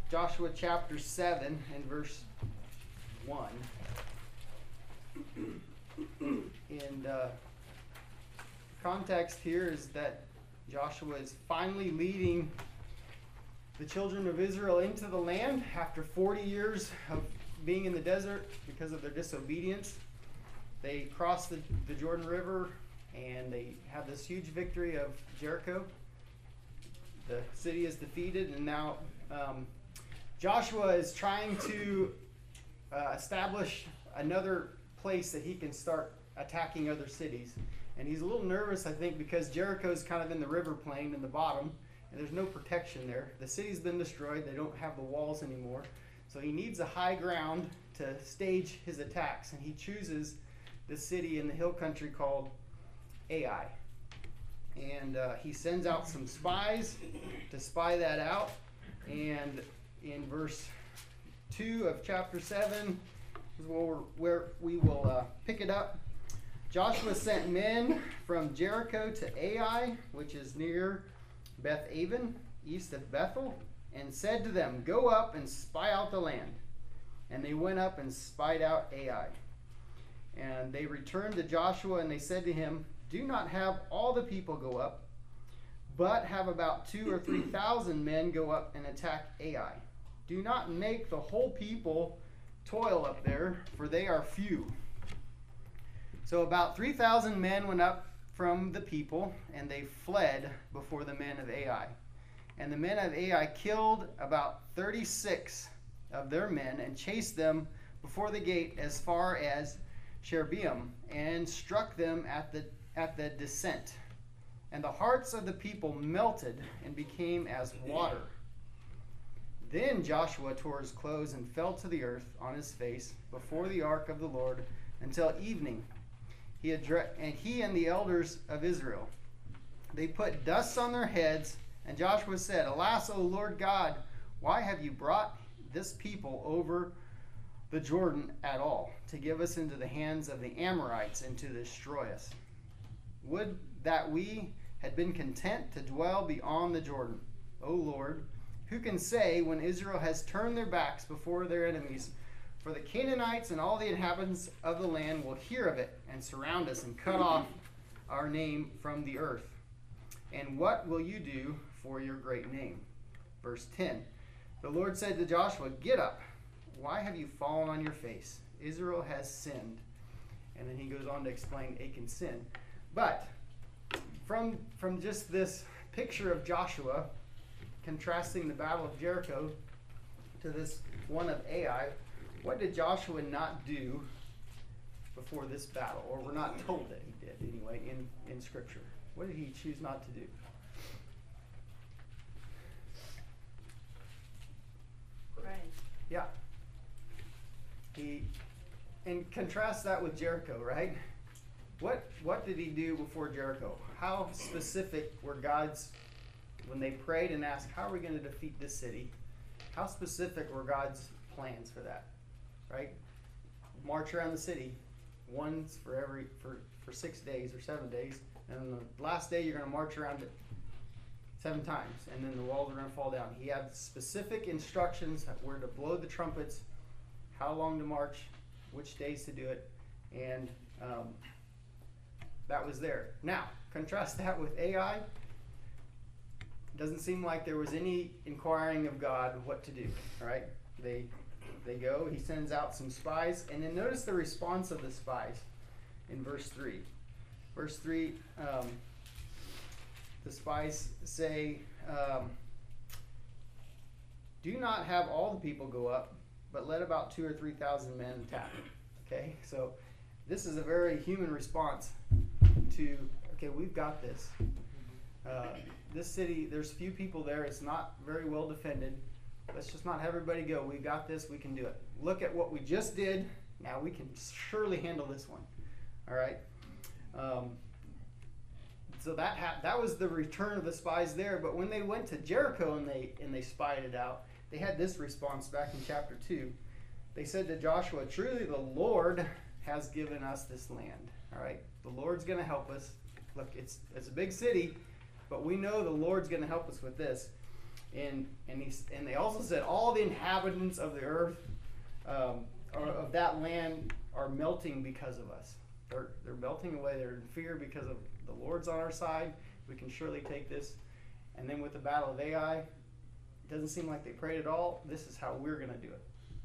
Joshua chapter 7 and verse 1. And context here is that Joshua is finally leading the children of Israel into the land after 40 years of being in the desert because of their disobedience. They cross the Jordan River and they have this huge victory of Jericho. The city is defeated, and now Joshua is trying to establish another place that he can start attacking other cities. And he's a little nervous, I think, because Jericho's kind of in the river plain in the bottom, and there's no protection there. The city's been destroyed. They don't have the walls anymore. So he needs a high ground to stage his attacks, and he chooses the city in the hill country called Ai. And he sends out some spies to spy that out. And in verse 2 of chapter 7 is where we will pick it up. Joshua sent men from Jericho to Ai, which is near Beth Aven, east of Bethel, and said to them, "Go up and spy out the land." And they went up and spied out Ai. And they returned to Joshua, and they said to him, "Do not have all the people go up, but have about 2,000 or 3,000 men go up and attack Ai. Do not make the whole people toil up there, for they are few." So about 3,000 men went up from the people, and they fled before the men of Ai. And the men of Ai killed about 36 of their men and chased them before the gate as far as Sherebaim, and struck them at the descent. And the hearts of the people melted and became as water. Then Joshua tore his clothes and fell to the earth on his face before the ark of the Lord until evening. He and the elders of Israel, they put dust on their heads, and Joshua said, "Alas, O Lord God, why have you brought this people over the Jordan at all, to give us into the hands of the Amorites and to destroy us? Would that we had been content to dwell beyond the Jordan. O Lord, who can say when Israel has turned their backs before their enemies? For the Canaanites and all the inhabitants of the land will hear of it and surround us and cut off our name from the earth. And what will you do for your great name?" Verse 10. The Lord said to Joshua, "Get up. Why have you fallen on your face? Israel has sinned." And then he goes on to explain Achan's sin. But from just this picture of Joshua contrasting the battle of Jericho to this one of Ai, what did Joshua not do before this battle? Or we're not told that he did anyway in Scripture. What did he choose not to do? Pray. Yeah. And contrast that with Jericho, right? What did he do before Jericho? How specific were God's, when they prayed and asked, how are we going to defeat this city? How specific were God's plans for that? Right? March around the city once for 6 days or 7 days, and on the last day you're going to march around it 7 times, and then the walls are going to fall down. He had specific instructions where to blow the trumpets, how long to march, which days to do it, and that was there. Now, contrast that with Ai. Doesn't seem like there was any inquiring of God what to do. All right, they go. He sends out some spies, and then notice the response of the spies in verse 3. Verse 3, the spies say, "Do not have all the people go up, but let about 2,000 or 3,000 men attack." Okay, so this is a very human response to, okay, we've got this. This city, there's few people there. It's not very well defended. Let's just not have everybody go. We've got this. We can do it. Look at what we just did. Now we can surely handle this one. All right. So that was the return of the spies there. But when they went to Jericho and they spied it out, they had this response back in chapter 2. They said to Joshua, "Truly the Lord has given us this land." All right. The Lord's going to help us. Look, it's a big city, but we know the Lord's going to help us with this. And they also said all the inhabitants of the earth, or of that land, are melting because of us. They're melting away. They're in fear because of the Lord's on our side. We can surely take this. And then with the battle of Ai, it doesn't seem like they prayed at all. This is how we're going to do it.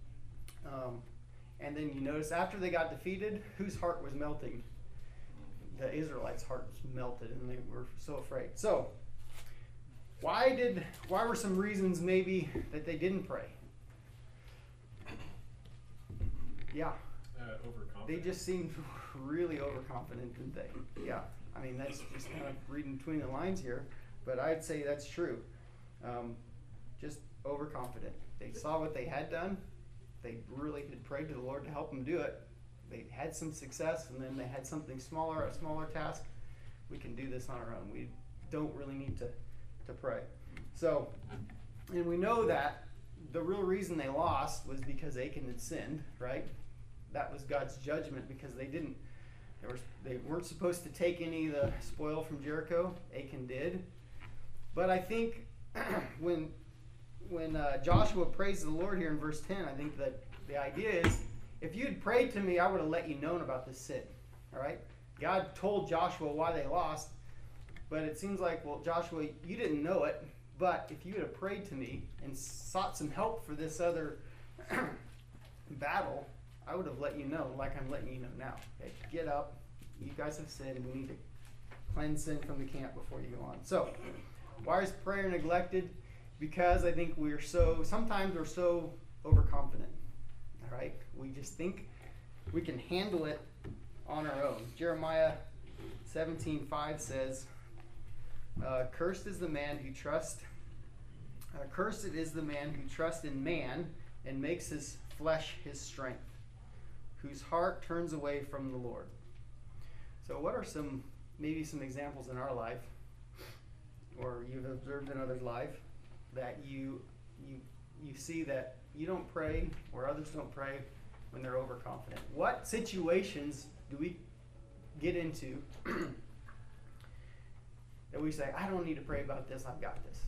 And then you notice after they got defeated, whose heart was melting? The Israelites' hearts melted, and they were so afraid. So, why were some reasons maybe that they didn't pray? Yeah. Overconfident. They just seemed really overconfident, didn't they? Yeah. I mean, that's just kind of reading between the lines here, but I'd say that's true. Just overconfident. They saw what they had done. They really had prayed to the Lord to help them do it. They had some success, and then they had something smaller, a smaller task. We can do this on our own. We don't really need to pray. So, and we know that the real reason they lost was because Achan had sinned, right? That was God's judgment because they weren't supposed to take any of the spoil from Jericho. Achan did. But I think when Joshua praised the Lord here in verse 10, I think that the idea is, if you had prayed to me, I would have let you know about this sin. All right? God told Joshua why they lost, but it seems like, well, Joshua, you didn't know it, but if you would have prayed to me and sought some help for this other battle, I would have let you know, like I'm letting you know now. Okay, get up. You guys have sinned. We need to cleanse sin from the camp before you go on. So, why is prayer neglected? Because I think sometimes we're so overconfident. All right? We just think we can handle it on our own. Jeremiah 17:5 says, cursed is the man who trusts in man and makes his flesh his strength, whose heart turns away from the Lord. So what are maybe some examples in our life, or you've observed in others' life, that you see that you don't pray or others don't pray when they're overconfident? What situations do we get into that we say, I don't need to pray about this, I've got this?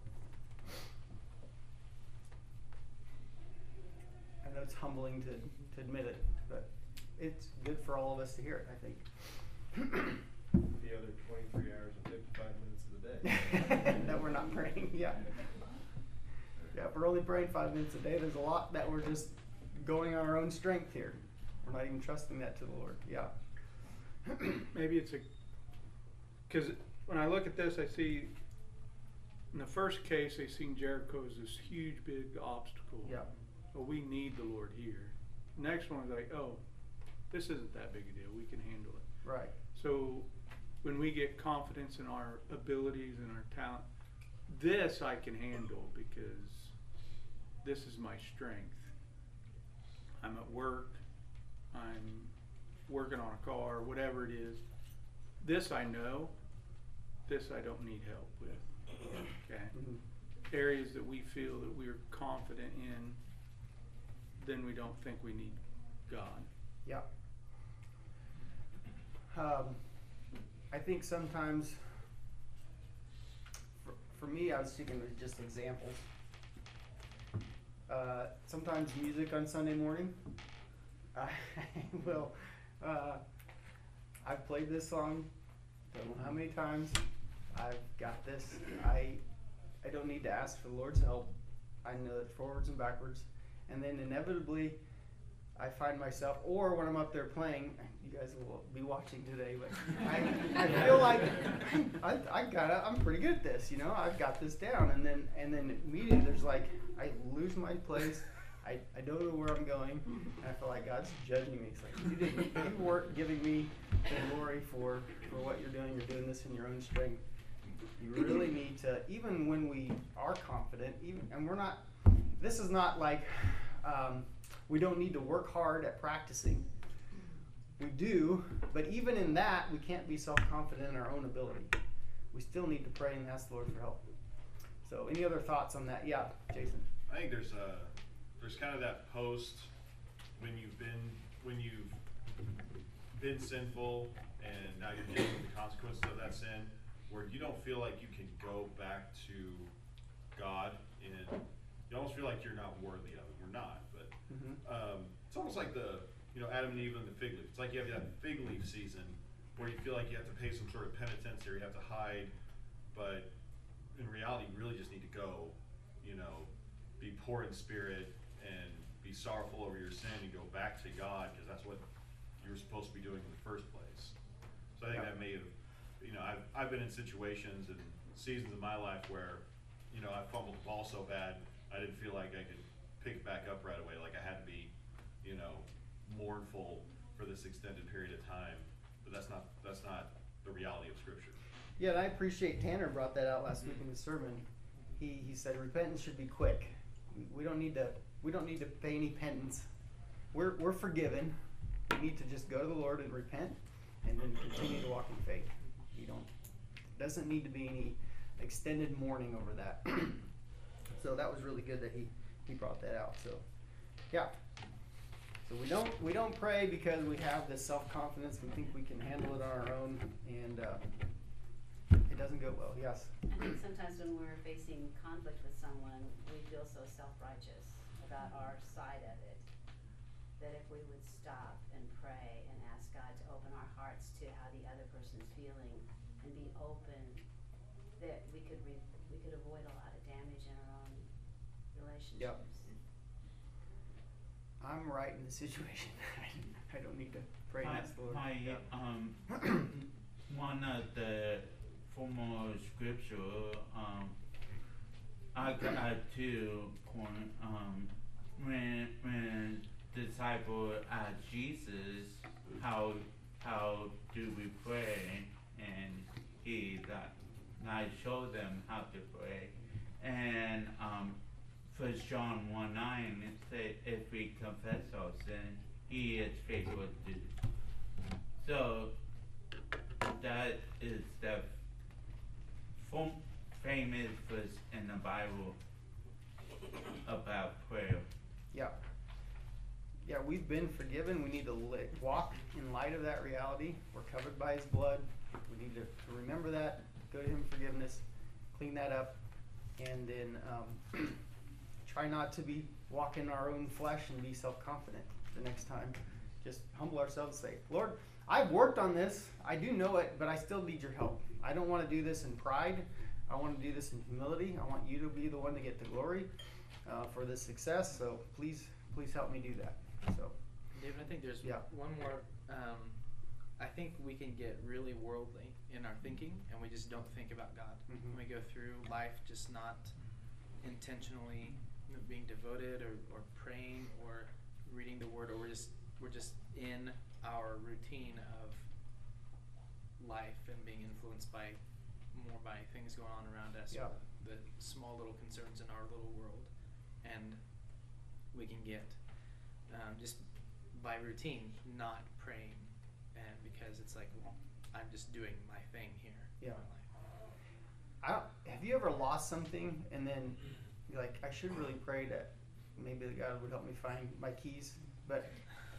I know it's humbling to admit it, but it's good for all of us to hear it, I think. The other 23 hours and 55 minutes of the day. That we're not praying, yeah. Yeah, if we're only praying 5 minutes a day, there's a lot that we're just going on our own strength here. We're not even trusting that to the Lord, yeah. Maybe it's because when I look at this, I see in the first case, they seen Jericho as this huge, big obstacle. Yeah. Well, we need the Lord here. Next one is like, oh, this isn't that big a deal. We can handle it. Right. So when we get confidence in our abilities and our talent, this I can handle because this is my strength. I'm at work. I'm working on a car, whatever it is. This I know. This I don't need help with. Okay. Mm-hmm. Areas that we feel that we're confident in, then we don't think we need God. Yeah. I think sometimes, for me, I was thinking of just examples. Sometimes music on Sunday morning, I will, I've played this song, don't know how many times, I've got this, I don't need to ask for the Lord's help, I know it forwards and backwards, and then inevitably, I find myself, or when I'm up there playing, you guys will be watching today, but I feel like I'm pretty good at this, you know, I've got this down, and then immediately there's like, I lose my place, I don't know where I'm going, and I feel like God's judging me. It's like, you weren't giving me the glory for what you're doing this in your own strength. You really need to, even when we are confident, and we're not, this is not like, we don't need to work hard at practicing. We do, but even in that, we can't be self-confident in our own ability. We still need to pray and ask the Lord for help. So, any other thoughts on that? Yeah, Jason. I think there's kind of that post when you've been sinful and now you're dealing with the consequences of that sin, where you don't feel like you can go back to God and you almost feel like you're not worthy of it. We're not, but it's almost like Adam and Eve and the fig leaf. It's like you have that fig leaf season where you feel like you have to pay some sort of penitence or you have to hide, but in reality, you really just need to go, be poor in spirit and be sorrowful over your sin and go back to God, because that's what you were supposed to be doing in the first place. So I think that may have, I've been in situations and seasons of my life where, I fumbled the ball so bad, I didn't feel like I could pick it back up right away. Like I had to be, mournful for this extended period of time. But that's not the reality of Scripture. Yeah, and I appreciate Tanner brought that out last week in the sermon. He said repentance should be quick. We don't need to pay any penance. We're forgiven. We need to just go to the Lord and repent, and then continue to walk in faith. Doesn't need to be any extended mourning over that. So that was really good that he brought that out. So yeah. So we don't pray because we have this self-confidence. We think we can handle it on our own, and it doesn't go well. Yes. I think sometimes when we're facing conflict with someone, we feel so self-righteous about our side of it, that if we would stop and pray and ask God to open our hearts to how the other person's feeling and be open, that we could avoid a lot of damage in our own relationships. Yep. I'm right in the situation. I don't need to pray and ask the Lord. One of the formal scripture, I got 2 point, when disciple asked Jesus, how do we pray? And he I showed them how to pray. And 1 John 1:9, it says, if we confess our sin, he is faithful to do. So that is the famous verse in the Bible about prayer. Yeah. Yeah, we've been forgiven. We need to walk in light of that reality. We're covered by his blood. We need to remember that, go to him for forgiveness, clean that up, and then try not to walk in our own flesh and be self-confident the next time. Just humble ourselves and say, Lord, I've worked on this. I do know it, but I still need your help. I don't want to do this in pride. I want to do this in humility. I want you to be the one to get the glory for this success. So please help me do that. So, David, I think there's one more. I think we can get really worldly in our thinking, and we just don't think about God. Mhm. We go through life just not intentionally being devoted or praying or reading the Word, or we're just in our routine of life and being influenced by things going on around us, Yeah. the small little concerns in our little world, and we can get just by routine not praying, and because it's like, well, I'm just doing my thing here. Yeah. In my life. Have you ever lost something and then you're like, I should really pray that maybe God would help me find my keys, but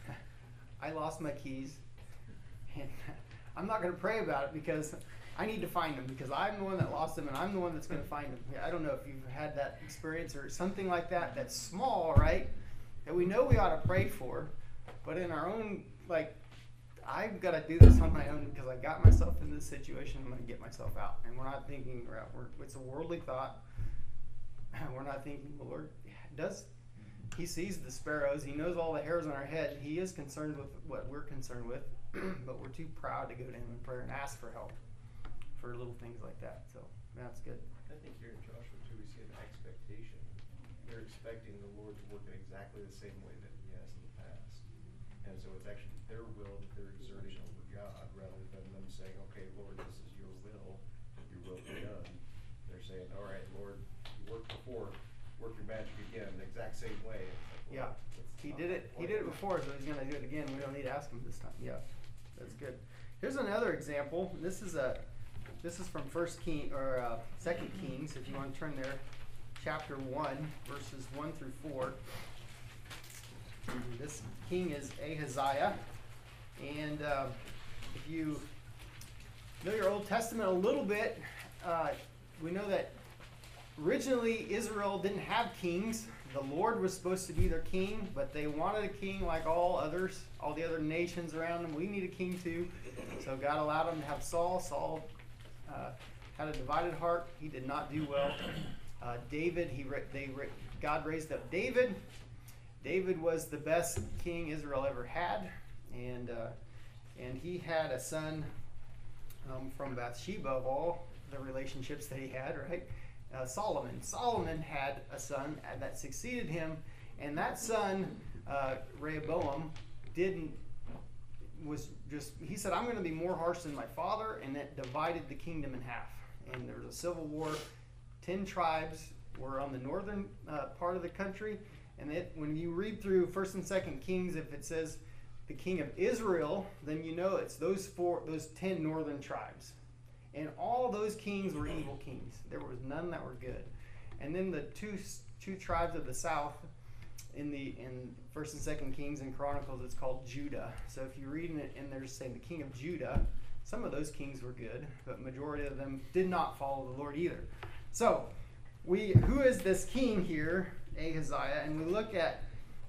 I lost my keys, and I'm not going to pray about it because I need to find them, because I'm the one that lost them and I'm the one that's going to find them. I don't know if you've had that experience or something like that that's small, right? That we know we ought to pray for, but in our own, like, I've got to do this on my own because I got myself in this situation. I'm going to get myself out. And we're not thinking, it's a worldly thought. We're not thinking, the Lord he sees the sparrows. He knows all the hairs on our head. He is concerned with what we're concerned with, but we're too proud to go to him in prayer and ask for help for little things like that. So that's good. I think here in Joshua too, we see an expectation. They're expecting the Lord to work in exactly the same way that he has in the past. And so it's actually their will that they're exerting over God, rather than them saying, okay, Lord, this is your will be done. They're saying, all right, Lord, you worked before, work your magic again, the exact same way. It's like, well, He did it before, so he's going to do it again. We don't need to ask him this time. Yeah, that's good. Here's another example. This is from 2 Kings, if you want to turn there, chapter 1, verses 1 through 4. This king is Ahaziah, and if you know your Old Testament a little bit, we know that originally Israel didn't have kings. The Lord was supposed to be their king, but they wanted a king like all others, all the other nations around them. We need a king too. So God allowed them to have Saul. Saul had a divided heart. He did not do well. David, God raised up David. David was the best king Israel ever had, and he had a son from Bathsheba, of all the relationships that he had, right? Solomon. Solomon had a son that succeeded him, and that son, Rehoboam, he said, I'm going to be more harsh than my father, and that divided the kingdom in half. And there was a civil war. 10 tribes were on the northern part of the country, and when you read through 1st and 2nd Kings, if it says the king of Israel, then you know it's those 10 northern tribes. And all those kings were evil kings. There was none that were good. And then the two tribes of the south, in 1st and 2nd Kings and Chronicles, it's called Judah. So if you read it and they're saying the king of Judah, some of those kings were good, but majority of them did not follow the Lord either. So who is this king here, Ahaziah? And we look at,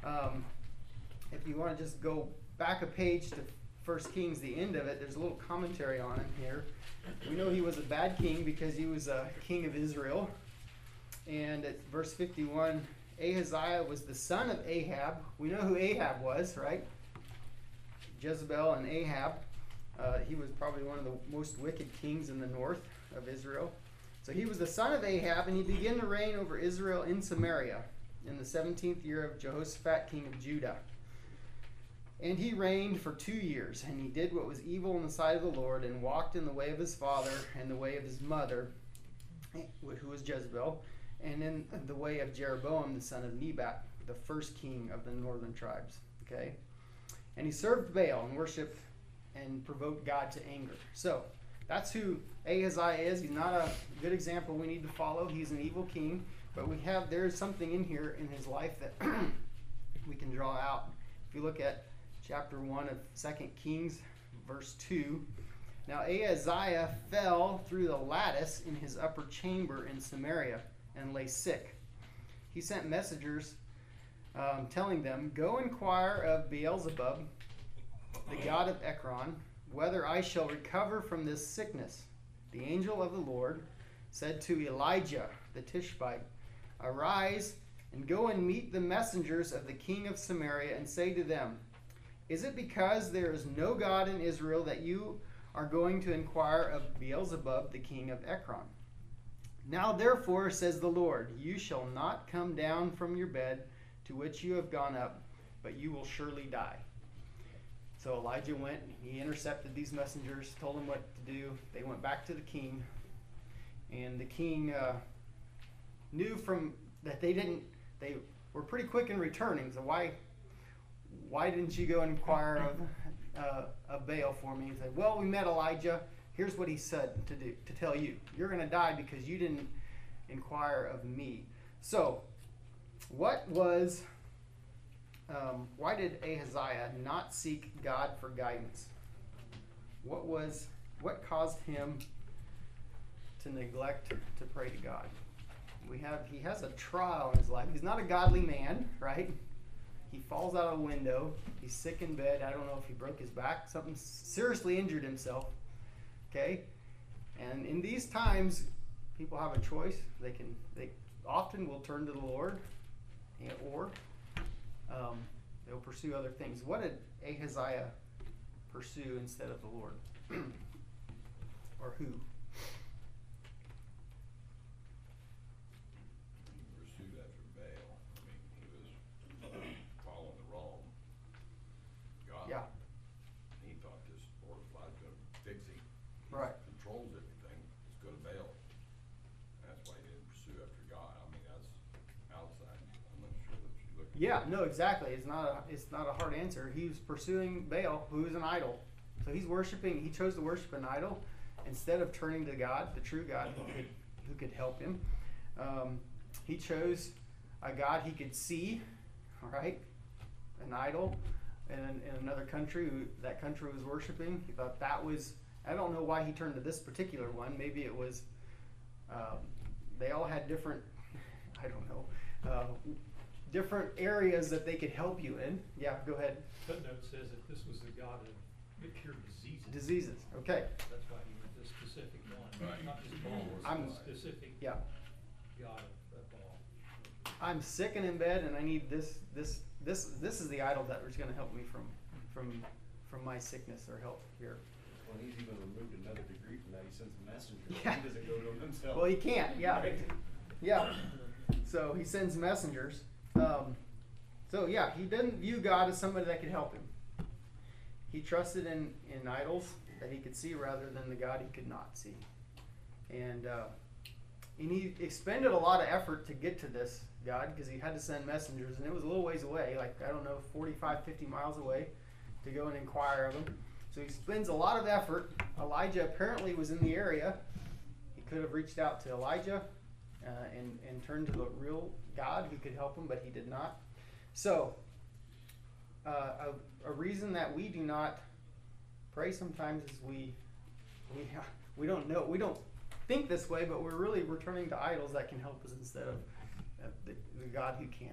if you want to just go back a page to 1 Kings, the end of it, there's a little commentary on him here. We know he was a bad king because he was a king of Israel. And at verse 51, Ahaziah was the son of Ahab. We know who Ahab was, right? Jezebel and Ahab. He was probably one of the most wicked kings in the north of Israel. So he was the son of Ahab, and he began to reign over Israel in Samaria in the 17th year of Jehoshaphat, king of Judah. And he reigned for 2 years, and he did what was evil in the sight of the Lord, and walked in the way of his father and the way of his mother, who was Jezebel, and in the way of Jeroboam, the son of Nebat, the first king of the northern tribes. Okay? And he served Baal and worshiped and provoked God to anger. So, that's who Ahaziah is. He's not a good example we need to follow. He's an evil king, but there is something in here in his life that we can draw out. If you look at chapter 1 of 2 Kings, verse 2. Now Ahaziah fell through the lattice in his upper chamber in Samaria and lay sick. He sent messengers telling them, Go inquire of Beelzebub, the god of Ekron, whether I shall recover from this sickness. The angel of the Lord said to Elijah the Tishbite, Arise and go and meet the messengers of the king of Samaria and say to them, Is it because there is no God in Israel that you are going to inquire of Beelzebub, the king of Ekron? Now therefore, says the Lord, you shall not come down from your bed to which you have gone up, but you will surely die. So Elijah went, he intercepted these messengers, told them what to do. They went back to the king, and the king knew that they were pretty quick in returning. So why didn't you go and inquire of Baal for me? He said, well, we met Elijah. Here's what he said to tell you. You're going to die because you didn't inquire of me. So, why did Ahaziah not seek God for guidance? What caused him to neglect to pray to God? He has a trial in his life. He's not a godly man, right? He falls out of a window. He's sick in bed. I don't know if he broke his back. Something seriously injured himself. Okay? And in these times, people have a choice. They often will turn to the Lord, or they'll pursue other things. What did Ahaziah pursue instead of the Lord? Or who? Pursued after Baal. I mean, he was following the wrong God. Yeah. He thought this Lord of God's going to fix him. He Right. controls everything. Let's go to Baal. That's why he didn't pursue after God. I mean, that's outside. I'm not sure that you look at Yeah, no, exactly. It's not a hard answer. He was pursuing Baal, who is an idol. So he chose to worship an idol instead of turning to God, the true God who could help him. He chose a God he could see, all right? An idol in another country that country was worshiping. He thought that was, I don't know why he turned to this particular one. Maybe it was they all had different, I don't know, different areas that they could help you in. Yeah, go ahead. Footnote says that this was the God that cured diseases. Diseases. Okay. That's why he went to specific one, Right. not just Paul, I'm- it's a specific Yeah. God of all. I'm sick and in bed, and I need this is the idol that was going to help me from my sickness or help here. Well, he's even removed another degree from that. He sends a messenger. Yeah. He doesn't go to him himself. Well, he can't. Yeah. Right. Yeah. So he sends messengers. So yeah, he didn't view God as somebody that could help him. He trusted in idols that he could see rather than the God he could not see. And he expended a lot of effort to get to this God because he had to send messengers, and it was a little ways away, like, I don't know, 45, 50 miles away to go and inquire of him. So he spends a lot of effort. Elijah apparently was in the area. He could have reached out to Elijah and turned to the real God who could help him, but he did not. So, a reason that we do not pray sometimes is we don't know, we don't think this way, but we're really returning to idols that can help us instead of the God who can.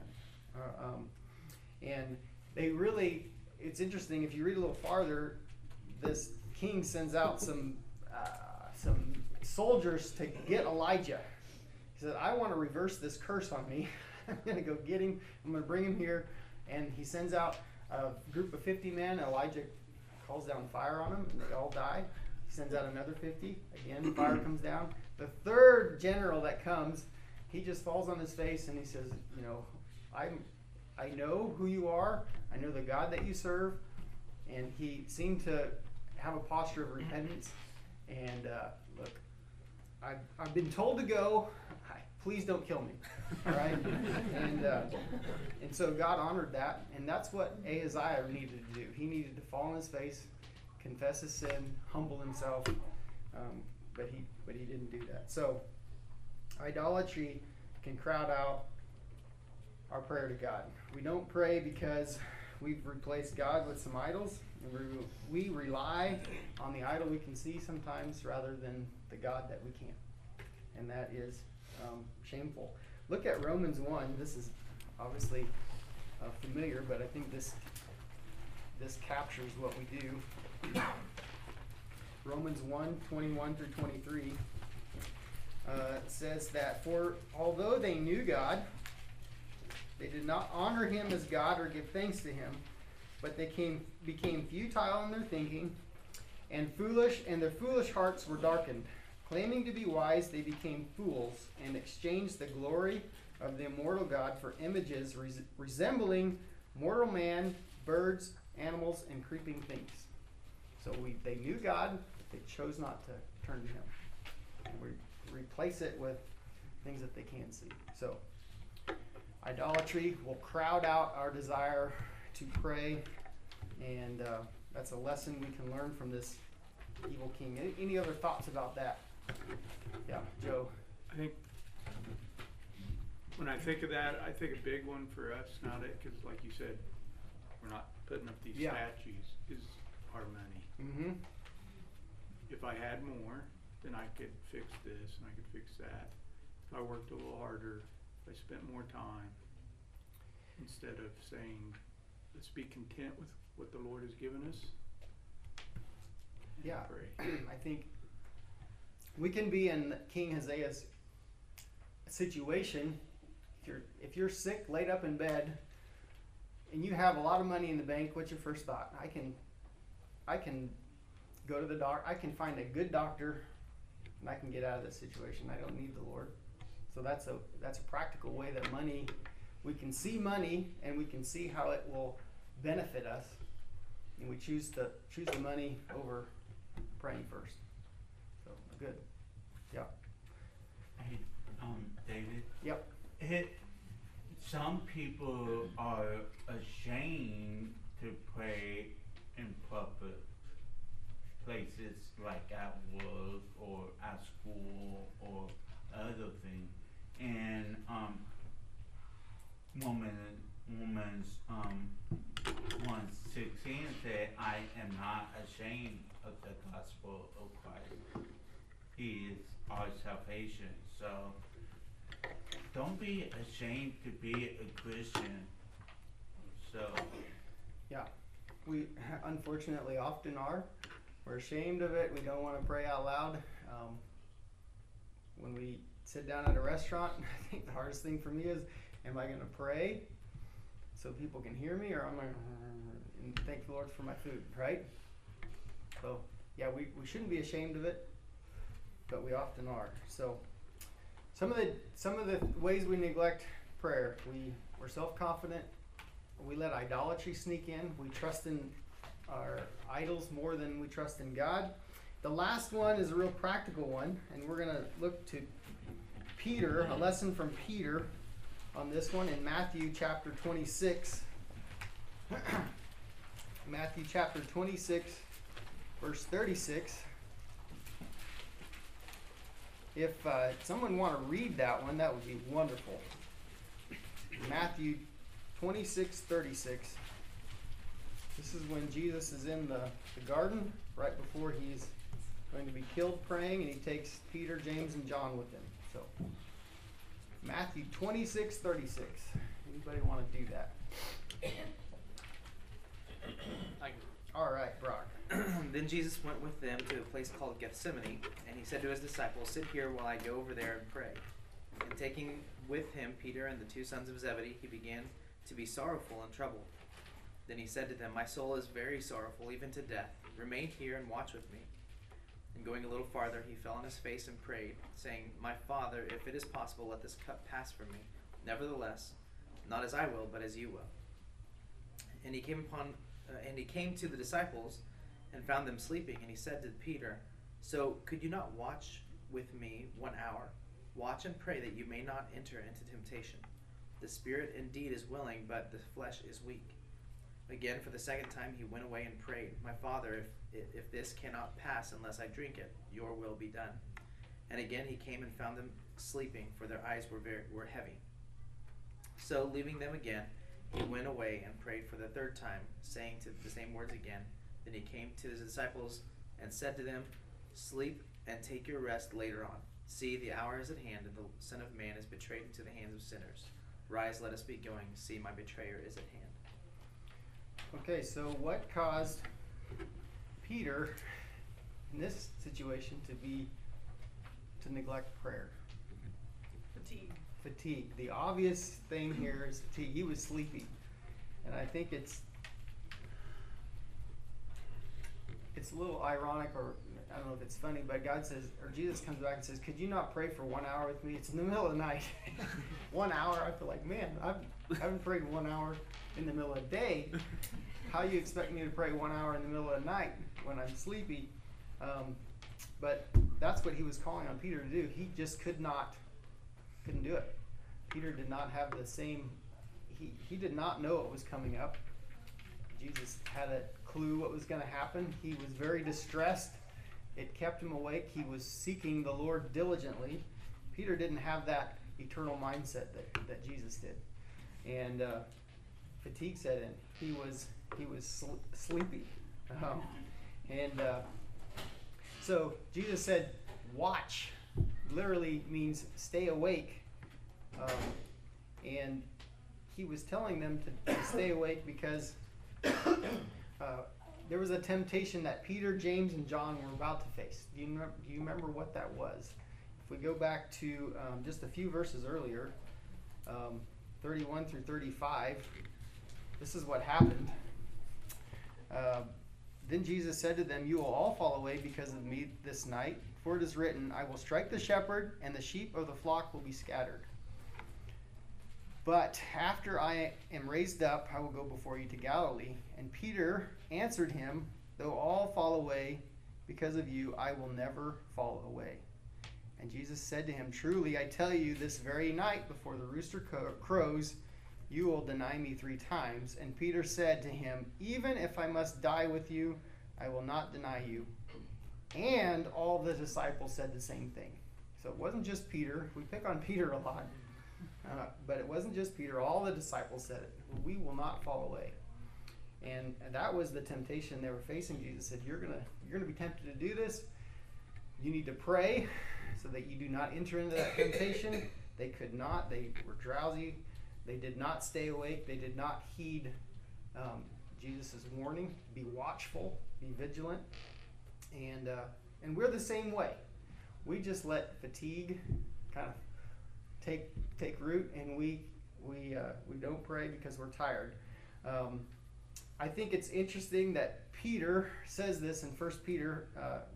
And they really, it's interesting, if you read a little farther, this king sends out some soldiers to get Elijah. He said, I want to reverse this curse on me. I'm going to go get him. I'm going to bring him here. And he sends out a group of 50 men. Elijah calls down fire on them, and they all die. He sends out another 50. Again, fire comes down. The third general that comes, he just falls on his face and he says, you know, I know who you are. I know the God that you serve. And he seemed to have a posture of repentance. And look, I've been told to go. Please don't kill me. All right? And so God honored that. And that's what Ahaziah needed to do. He needed to fall on his face, confess his sin, humble himself. But he didn't do that. So idolatry can crowd out our prayer to God. We don't pray because we've replaced God with some idols. And we rely on the idol we can see sometimes rather than the God that we can't. And that is shameful. Look at Romans 1. This is obviously familiar, but I think this captures what we do. Romans 1, 21 through 23 says that, for although they knew God, they did not honor him as God or give thanks to him, but they became futile in their thinking, and their foolish hearts were darkened. Claiming to be wise, they became fools and exchanged the glory of the immortal God for images resembling mortal man, birds, animals, and creeping things. So they knew God, but they chose not to turn to him. And we replace it with things that they can see. So idolatry will crowd out our desire to pray, and that's a lesson we can learn from this evil king. Any other thoughts about that? Yeah, Joe. I think when I think of that, I think a big one for us now that, because like you said, we're not putting up these statues, is our money. Mm-hmm. If I had more, then I could fix this and I could fix that. If I worked a little harder, if I spent more time, instead of saying, let's be content with what the Lord has given us. Yeah, Pray. I think we can be in King Hazael's situation. If you're sick, laid up in bed, and you have a lot of money in the bank, what's your first thought? I can go to the doctor. I can find a good doctor, and I can get out of this situation. I don't need the Lord. So that's a practical way that money. We can see money, and we can see how it will benefit us, and we choose the money over praying first. So good. Yeah. Hey, David. Yep. Some people are ashamed to pray in public places like at work or at school or other things. And Romans 1:16 said, I am not ashamed of the gospel of Christ. He is our salvation. So don't be ashamed to be a Christian. So, Yeah, we unfortunately often are. We're ashamed of it. We don't want to pray out loud. When we sit down at a restaurant, I think the hardest thing for me is, am I going to pray so people can hear me, or am I and thank the Lord for my food, right? So, yeah, we shouldn't be ashamed of it, but we often are. So, some of the ways we neglect prayer, we're self-confident. We let idolatry sneak in. We trust in our idols more than we trust in God. The last one is a real practical one, and we're going to look to Peter, a lesson from Peter on this one in Matthew chapter 26. Matthew chapter 26, verse 36. If someone want to read that one, that would be wonderful. Matthew 26:36. This is when Jesus is in the garden, right before he's going to be killed praying, and he takes Peter, James, and John with him. So, Matthew 26:36. Anybody want to do that? All right, Brock. Then Jesus went with them to a place called Gethsemane, and he said to his disciples, "Sit here while I go over there and pray." And taking with him Peter and the two sons of Zebedee, he began to be sorrowful and troubled. Then he said to them, "My soul is very sorrowful, even to death. Remain here and watch with me." And going a little farther, he fell on his face and prayed, saying, "My Father, if it is possible, let this cup pass from me. Nevertheless, not as I will, but as you will." And he came to the disciples and found them sleeping. And he said to Peter, "So could you not watch with me 1 hour? Watch and pray that you may not enter into temptation. The spirit indeed is willing, but the flesh is weak." Again, for the second time, he went away and prayed, "My Father, if this cannot pass unless I drink it, your will be done." And again he came and found them sleeping, for their eyes were heavy. So leaving them again, he went away and prayed for the third time, saying to the same words again. Then he came to his disciples and said to them, "Sleep and take your rest later on. See, the hour is at hand, and the Son of Man is betrayed into the hands of sinners. Rise, let us be going. See, my betrayer is at hand." Okay, so what caused Peter in this situation to neglect prayer? Fatigue. The obvious thing here is fatigue. He was sleepy. And I think it's a little ironic, or I don't know if it's funny, but God says, or Jesus comes back and says, "Could you not pray for 1 hour with me?" It's in the middle of the night. 1 hour, I feel like, man, I haven't prayed 1 hour in the middle of the day. How you expect me to pray 1 hour in the middle of the night when I'm sleepy? But that's what he was calling on Peter to do. He just couldn't do it. Peter did not have the same, he did not know what was coming up. Jesus had a clue what was going to happen. He was very distressed. It kept him awake. He was seeking the Lord diligently. Peter didn't have that eternal mindset that Jesus did. And fatigue set in. He was sleepy. So Jesus said, "Watch." Literally means stay awake. And he was telling them to stay awake because there was a temptation that Peter, James, and John were about to face. Do you remember what that was? If we go back to just a few verses earlier, 31 through 35, this is what happened. Then Jesus said to them, "You will all fall away because of me this night. For it is written, I will strike the shepherd, and the sheep of the flock will be scattered. But after I am raised up, I will go before you to Galilee." And Peter answered him, "Though all fall away because of you, I will never fall away." And Jesus said to him, "Truly, I tell you, this very night before the rooster crows, you will deny me 3 times. And Peter said to him, "Even if I must die with you, I will not deny you." And all the disciples said the same thing. So it wasn't just Peter. We pick on Peter a lot. But it wasn't just Peter. All the disciples said it. "We will not fall away." And that was the temptation they were facing. Jesus said, you're gonna be tempted to do this. You need to pray so that you do not enter into that temptation. They could not. They were drowsy. They did not stay awake. They did not heed Jesus' warning. Be watchful. Be vigilant. And we're the same way. We just let fatigue kind of take root, and we don't pray because we're tired. I think it's interesting that Peter says this in 1 Peter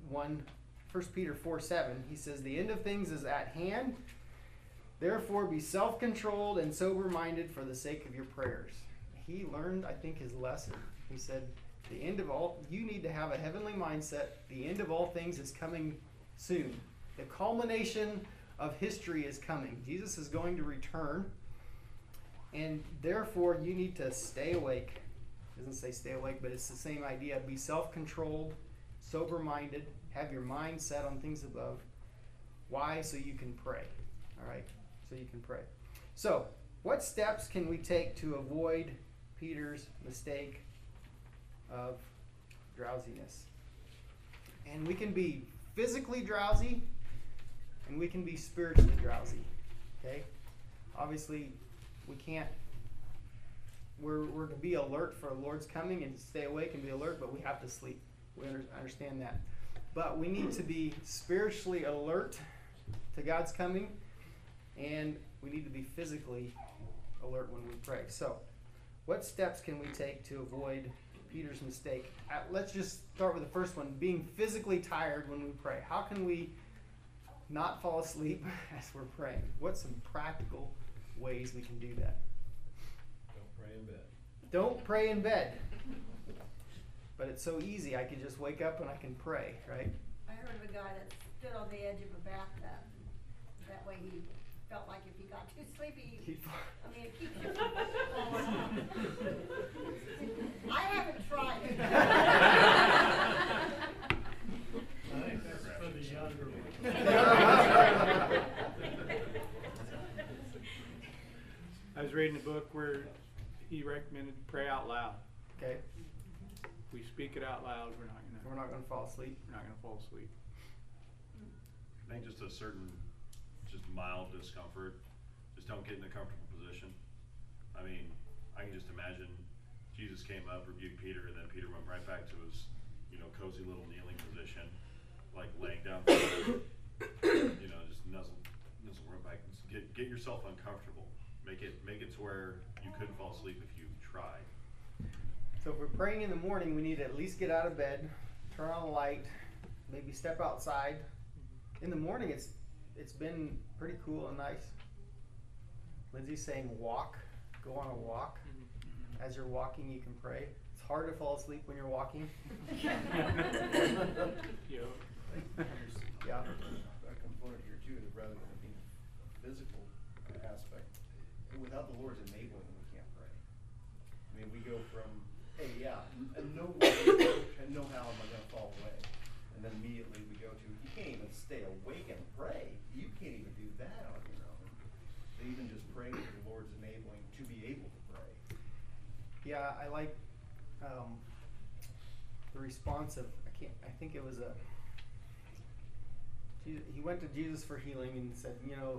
4:7. He says, "The end of things is at hand. Therefore be self-controlled and sober-minded for the sake of your prayers." He learned, I think, his lesson. He said, the end of all, you need to have a heavenly mindset. The end of all things is coming soon. The culmination of history is coming. Jesus is going to return. And therefore, you need to stay awake. It doesn't say stay awake, but it's the same idea. Be self-controlled, sober-minded, have your mind set on things above. Why? So you can pray. All right? So you can pray. So, what steps can we take to avoid Peter's mistake of drowsiness? And we can be physically drowsy, and we can be spiritually drowsy. Okay? Obviously, we can't. We're to be alert for the Lord's coming and stay awake and be alert, but we have to sleep. We understand that. But we need to be spiritually alert to God's coming, and we need to be physically alert when we pray. So, what steps can we take to avoid Peter's mistake? Let's just start with the first one, being physically tired when we pray. How can we not fall asleep as we're praying? What's some practical ways we can do that? Don't pray in bed. Don't pray in bed. But it's so easy. I can just wake up and I can pray, right? I heard of a guy that stood on the edge of a bathtub. That way he felt like if he got too sleepy, it keeps you from falling off. I haven't tried it. That's for the younger ones. I was reading a book where he recommended pray out loud. Okay. If we speak it out loud, we're not gonna fall asleep. We're not gonna fall asleep. I think just a certain, just mild discomfort, just don't get in a comfortable position. I mean, I can just imagine Jesus came up, rebuked Peter, and then Peter went right back to his, cozy little kneeling position, like laying down, just nuzzle right back. Just get yourself uncomfortable. Make it to where you couldn't fall asleep if you tried. So if we're praying in the morning, we need to at least get out of bed, turn on a light, maybe step outside. In the morning, it's been pretty cool and nice. Lindsay's saying walk, go on a walk. As you're walking, you can pray. It's hard to fall asleep when you're walking. Yeah. Yeah. A component here too, rather than it being a physical aspect, without the Lord's enabling, we can't pray. I mean, we go from, hey, yeah, and no way, and no how am I going to fall away, and then immediately we go to, you can't even stay awake and pray. You can't even do that on your own. So even just praying for the Lord's enabling to be able to pray. Yeah, I like the response of, I think it was he went to Jesus for healing and said,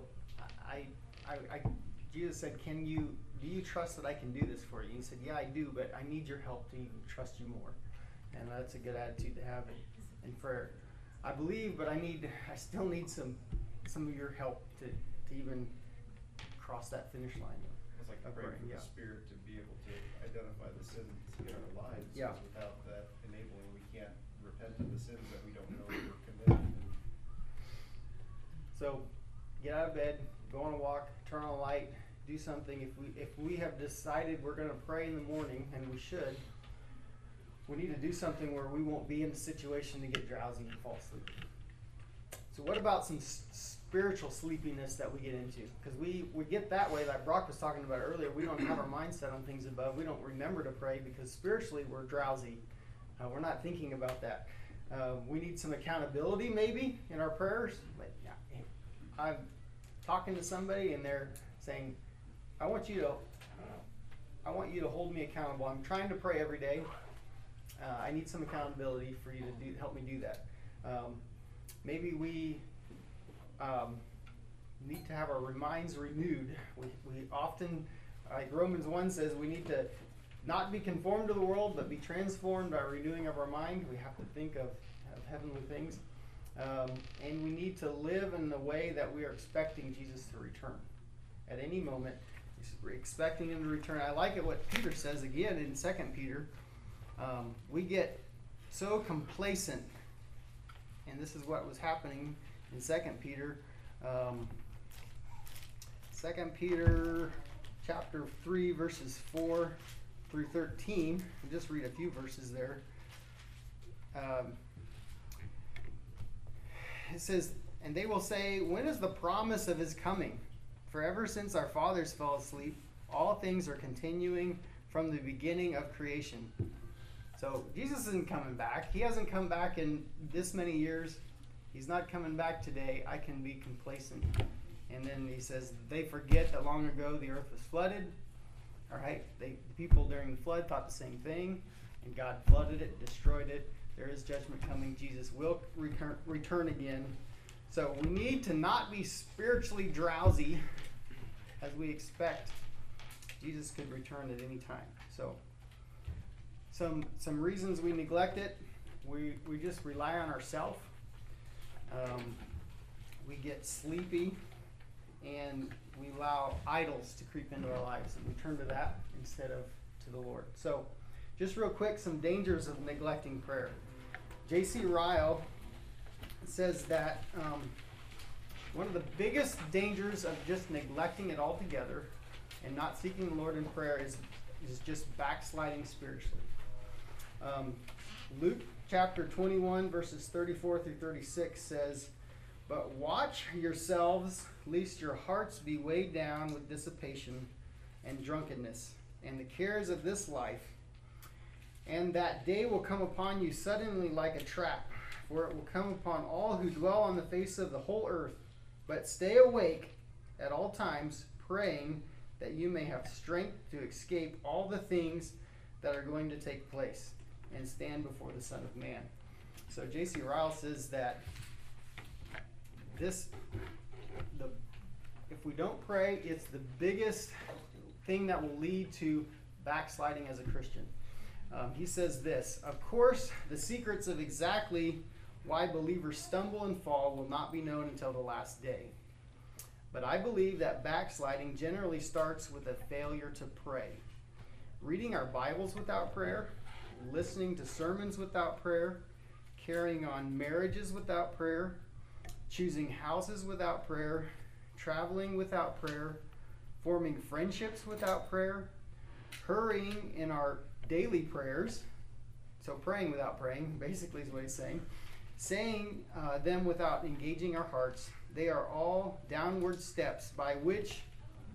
Jesus said, do you trust that I can do this for you? And he said, yeah, I do, but I need your help to even trust you more. And that's a good attitude to have in prayer. I believe, but I still need some of your help to even cross that finish line. It's like praying for the Spirit to be able to identify the sins in our lives. Yeah. Because without that enabling, we can't repent of the sins that we don't know that we're committing. So, get out of bed, go on a walk, turn on a light, do something. If we have decided we're going to pray in the morning, and we should, we need to do something where we won't be in a situation to get drowsy and fall asleep. So what about some spiritual sleepiness that we get into? Because we get that way, like Brock was talking about earlier. We don't have our mindset on things above. We don't remember to pray because spiritually we're drowsy. We're not thinking about that. We need some accountability maybe in our prayers. Like, I'm talking to somebody and they're saying, I want you to hold me accountable. I'm trying to pray every day. I need some accountability for you to help me do that. Maybe we need to have our minds renewed. We often, like Romans 1 says, we need to not be conformed to the world, but be transformed by renewing of our mind. We have to think of heavenly things. And we need to live in the way that we are expecting Jesus to return. At any moment, we're expecting him to return. I like it what Peter says again in 2 Peter. We get so complacent, and this is what was happening in 2 Peter. 2 Peter chapter 3, verses 4 through 13. I'll just read a few verses there. It says, "And they will say, when is the promise of his coming? For ever since our fathers fell asleep, all things are continuing from the beginning of creation." So Jesus isn't coming back. He hasn't come back in this many years. He's not coming back today. I can be complacent. And then he says, they forget that long ago the earth was flooded. All right, the people during the flood thought the same thing, and God flooded it, destroyed it. There is judgment coming. Jesus will return again. So we need to not be spiritually drowsy as we expect Jesus could return at any time. So some reasons we neglect it. We just rely on ourselves. We get sleepy, and we allow idols to creep into our lives, and we turn to that instead of to the Lord. So just real quick, some dangers of neglecting prayer. J.C. Ryle says that one of the biggest dangers of just neglecting it altogether and not seeking the Lord in prayer is just backsliding spiritually. Luke chapter 21, verses 34 through 36 says, "But watch yourselves, lest your hearts be weighed down with dissipation and drunkenness, and the cares of this life. And that day will come upon you suddenly like a trap, for it will come upon all who dwell on the face of the whole earth. But stay awake at all times, praying that you may have strength to escape all the things that are going to take place, and stand before the Son of Man." So J.C. Ryle says that if we don't pray, it's the biggest thing that will lead to backsliding as a Christian. He says this, "Of course, the secrets of exactly why believers stumble and fall will not be known until the last day. But I believe that backsliding generally starts with a failure to pray. Reading our Bibles without prayer, listening to sermons without prayer, carrying on marriages without prayer, choosing houses without prayer, traveling without prayer, forming friendships without prayer, hurrying in our daily prayers," so praying without praying, basically is what he's saying them without engaging our hearts. They are all downward steps by which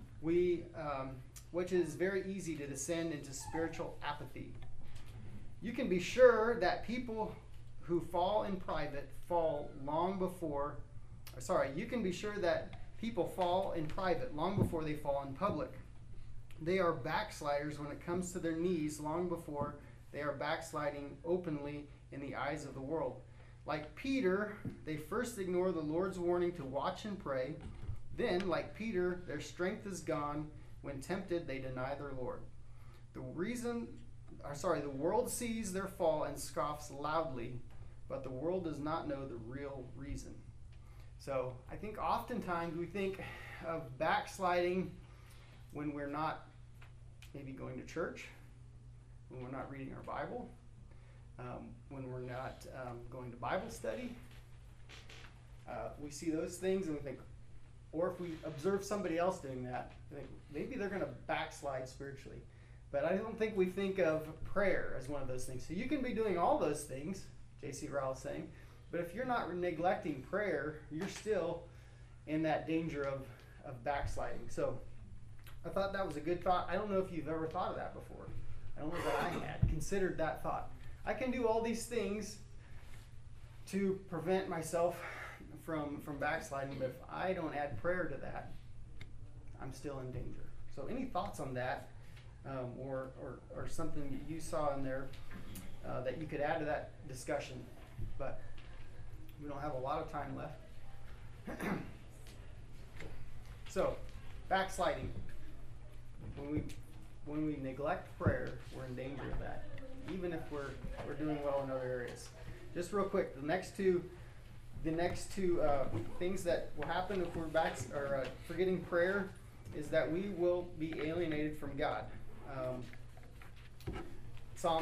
which is very easy to descend into spiritual apathy. You can be sure that people who fall in private fall long before, you can be sure that people fall in private long before they fall in public. They are backsliders when it comes to their knees long before they are backsliding openly in the eyes of the world. Like Peter, they first ignore the Lord's warning to watch and pray. Then, like Peter, their strength is gone. When tempted, they deny their Lord. The world sees their fall and scoffs loudly, but the world does not know the real reason. So I think oftentimes we think of backsliding when we're not maybe going to church, when we're not reading our Bible, when we're not going to Bible study. We see those things and we think, or if we observe somebody else doing that, we think maybe they're going to backslide spiritually. But I don't think we think of prayer as one of those things. So you can be doing all those things, J.C. Ryle is saying, but if you're not neglecting prayer, you're still in that danger of backsliding. So I thought that was a good thought. I don't know if you've ever thought of that before. I don't know that I had considered that thought. I can do all these things to prevent myself from backsliding, but if I don't add prayer to that, I'm still in danger. So any thoughts on that, or something you saw in there that you could add to that discussion? But we don't have a lot of time left. So, backsliding. When we neglect prayer, we're in danger of that, even if we're doing well in other areas. Just real quick, the next two things that will happen if we're forgetting prayer is that we will be alienated from God. Psalm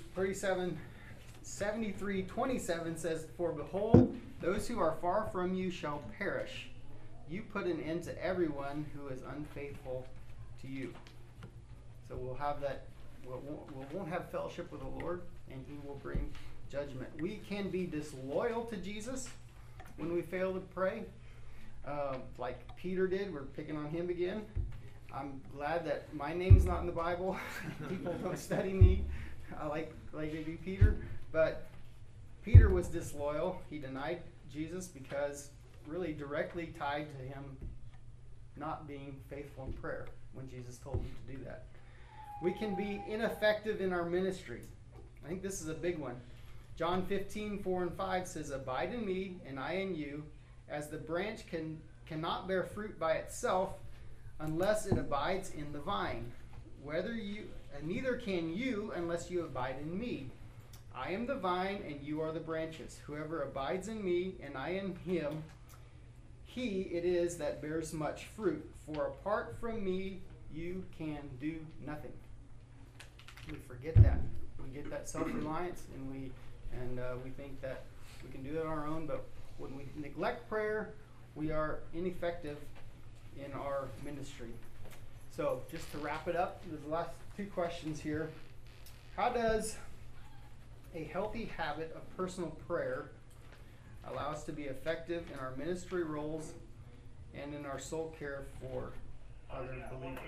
73:27 says, "For behold, those who are far from you shall perish. You put an end to everyone who is unfaithful to you." So we'll have that. We won't have fellowship with the Lord, and He will bring judgment. We can be disloyal to Jesus when we fail to pray, like Peter did. We're picking on him again. I'm glad that my name's not in the Bible. People don't study me like they do Peter. But Peter was disloyal. He denied Jesus because really directly tied to him not being faithful in prayer when Jesus told him to do that. We can be ineffective in our ministry. I think this is a big one. John 15:4-5 says, "Abide in me, and I in you, as the branch cannot bear fruit by itself unless it abides in the vine. Neither can you unless you abide in me. I am the vine, and you are the branches. Whoever abides in me, and I in him, he it is that bears much fruit. For apart from me, you can do nothing." We forget that. We get that self-reliance, and we think that we can do it on our own. But when we neglect prayer, we are ineffective in our ministry. So just to wrap it up, there's the last two questions here. How does a healthy habit of personal prayer allow us to be effective in our ministry roles and in our soul care for other believers?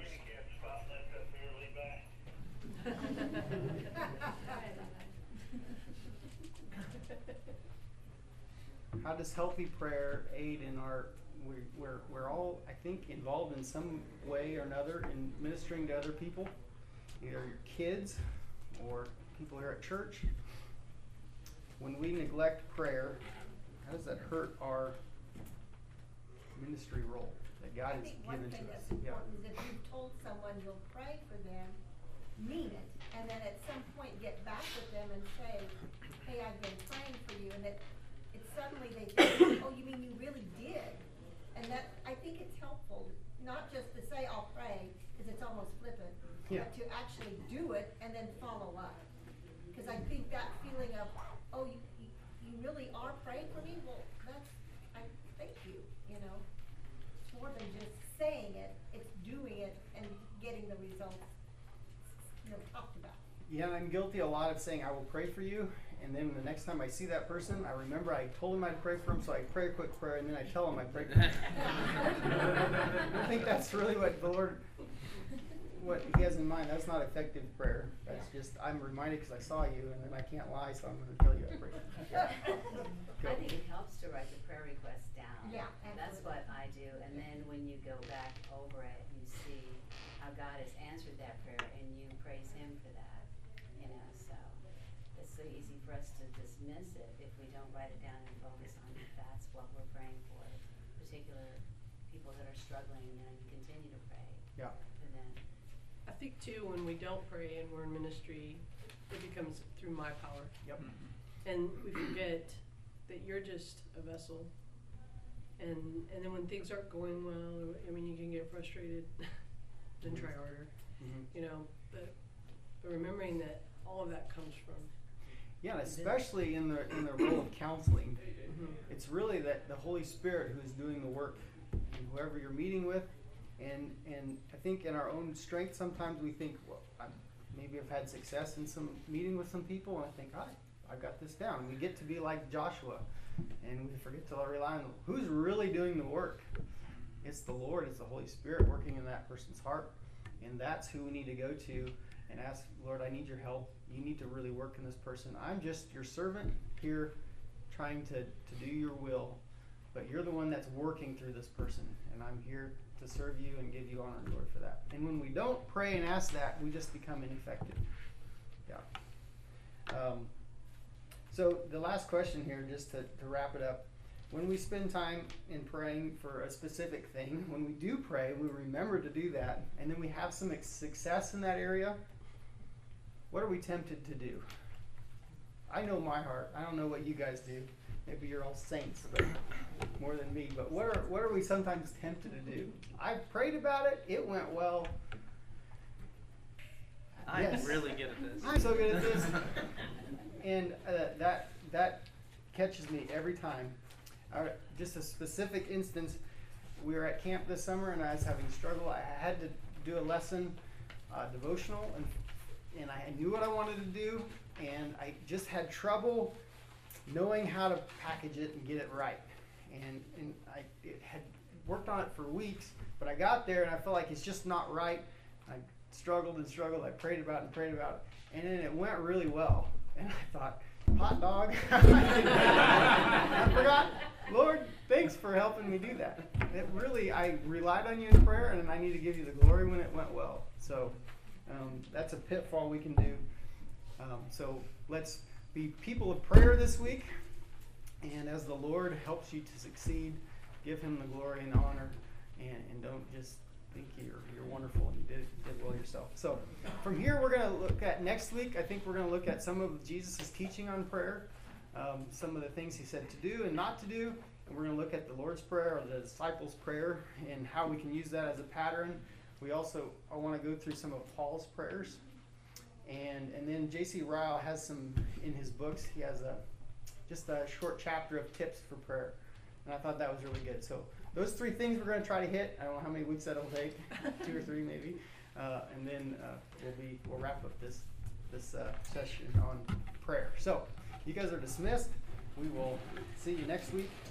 How does healthy prayer aid in our? We're all, I think, involved in some way or another in ministering to other people, either your kids or people here at church. When we neglect prayer, how does that hurt our ministry role that God has given to us? I think one thing that's important is if you've told someone you'll pray for them, mean it, and then at some point get back with them and say, "Hey, I've been praying for you," and that it's suddenly they think, "Oh, you mean you really did?" And that, I think it's helpful, not just to say, "I'll pray," because it's almost flippant, but to actually do it and then follow up. Because I think that feeling of, "Oh, you really are praying for me?" Well, I thank you, It's more than just saying it, it's doing it and getting the results, talked about. Yeah, I'm guilty a lot of saying, "I will pray for you," and then the next time I see that person, I remember I told him I'd pray for him, so I pray a quick prayer, and then I tell him I prayed for him. I think that's really what the Lord, what He has in mind. That's not effective prayer. That's just, I'm reminded because I saw you, and then I can't lie, so I'm going to tell you I prayed for you. I think it helps to write the prayer request down. Yeah, That's what I do, and then when you go back over it, you see how God has answered that prayer, and you praise Him for that, so it's so easy for us to dismiss it if we don't write it down and focus on if that's what we're praying for, particular people that are struggling, and continue to pray for them. I think too, when we don't pray and we're in ministry, it becomes through my power. Yep. And we forget that you're just a vessel. And then when things aren't going well, you can get frustrated, then try harder, but remembering that all of that comes from. Yeah, especially in the role of counseling. It's really that the Holy Spirit who's doing the work, and whoever you're meeting with, and I think in our own strength sometimes we think, well, maybe I've had success in some meeting with some people, and I think, I've got this down. We get to be like Joshua, and we forget to rely on who's really doing the work. It's the Lord, it's the Holy Spirit working in that person's heart, and that's who we need to go to and ask, "Lord, I need your help. You need to really work in this person. I'm just your servant here trying to do your will, but you're the one that's working through this person, and I'm here to serve you and give you honor and glory for that." And when we don't pray and ask that, we just become ineffective. So the last question here, just to wrap it up, when we spend time in praying for a specific thing, when we do pray, we remember to do that, and then we have some success in that area, what are we tempted to do? I know my heart. I don't know what you guys do. Maybe you're all saints, but more than me. But what are we sometimes tempted to do? I prayed about it. It went well. I'm Yes. really good at this. I'm so good at this. And that catches me every time. Just a specific instance, we were at camp this summer and I was having struggle. I had to do a lesson, devotional, and I knew what I wanted to do, and I just had trouble knowing how to package it and get it right. And I had worked on it for weeks, but I got there and I felt like it's just not right. I struggled and struggled. I prayed about it, and then it went really well. And I thought, hot dog. I forgot. Lord, thanks for helping me do that. It really, I relied on you in prayer, and I need to give you the glory when it went well. So that's a pitfall we can do. So let's be people of prayer this week. And as the Lord helps you to succeed, give him the glory and honor, and don't just think you're wonderful and you did well yourself. So from here, we're going to look at next week. I think we're going to look at some of Jesus' teaching on prayer, some of the things he said to do and not to do. And we're going to look at the Lord's Prayer or the disciples' prayer and how we can use that as a pattern. I want to go through some of Paul's prayers. And then J.C. Ryle has some in his books. He has just a short chapter of tips for prayer. And I thought that was really good. So those 3 things we're going to try to hit. I don't know how many weeks that'll take, 2 or 3 maybe. And then we'll wrap up this session on prayer. So you guys are dismissed. We will see you next week.